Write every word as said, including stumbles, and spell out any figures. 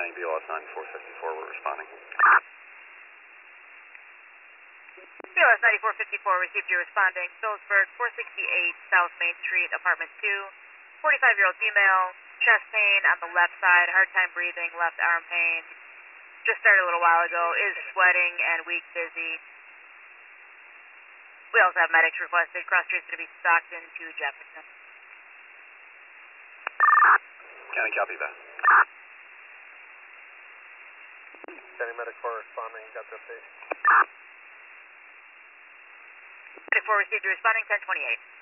County B L S ninety-four fifty-four, we're responding. B L S ninety-four fifty-four, received you responding. Phillipsburg, four sixty-eight South Main Street, apartment two. forty-five-year-old female, chest pain on the left side, hard time breathing, left arm pain. Just started a little while ago, is sweating and weak, dizzy. We also have medics requested. Cross street's going to be Stockton to Jefferson. County, copy that. County medic four responding, got the update. Medic four received you responding, ten twenty-eight.